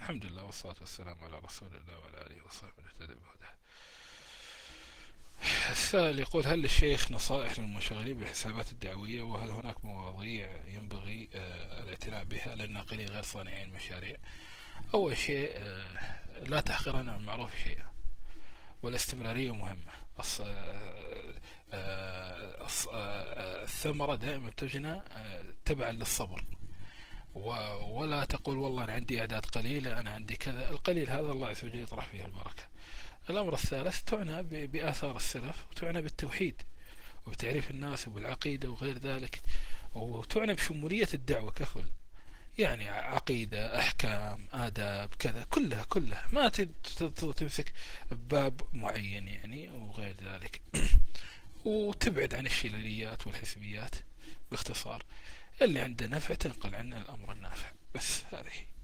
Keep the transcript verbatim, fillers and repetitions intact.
الحمد لله والصلاة والسلام على رسول الله وعلى آله وصحبه اهتدى بهداه. السائل يقول: هل للشيخ نصائح للمنشغلين بالحسابات الدعوية؟ وهل هناك مواضيع ينبغي آه، الاعتناء بها للناقلين غير صانعين المشاريع؟ أول شيء، آه، لا تحقرن عن المعروف شيئا، والاستمرارية مهمة. الص- آه، آه، الص- آه، الثمرة دائما تجنى آه، تبعا للصبر. و- ولا تقول والله أنا عندي أعداد قليلة، أنا عندي كذا. القليل هذا الله عز وجل يطرح فيه البركة. الأمر الثالث، تعنى ب- بآثار السلف، وتعنى بالتوحيد وبتعريف الناس وبالعقيدة وغير ذلك، وتعنى بشمولية الدعوة ككل. يعني عقيدة، أحكام، آداب، كذا، كلها كلها، ما تد- تد- تمسك باب معين يعني وغير ذلك. وتبعد عن الشلاليات والحزبيات. باختصار، اللي عنده نفع تنقل عنه الأمر النافع. بس هذه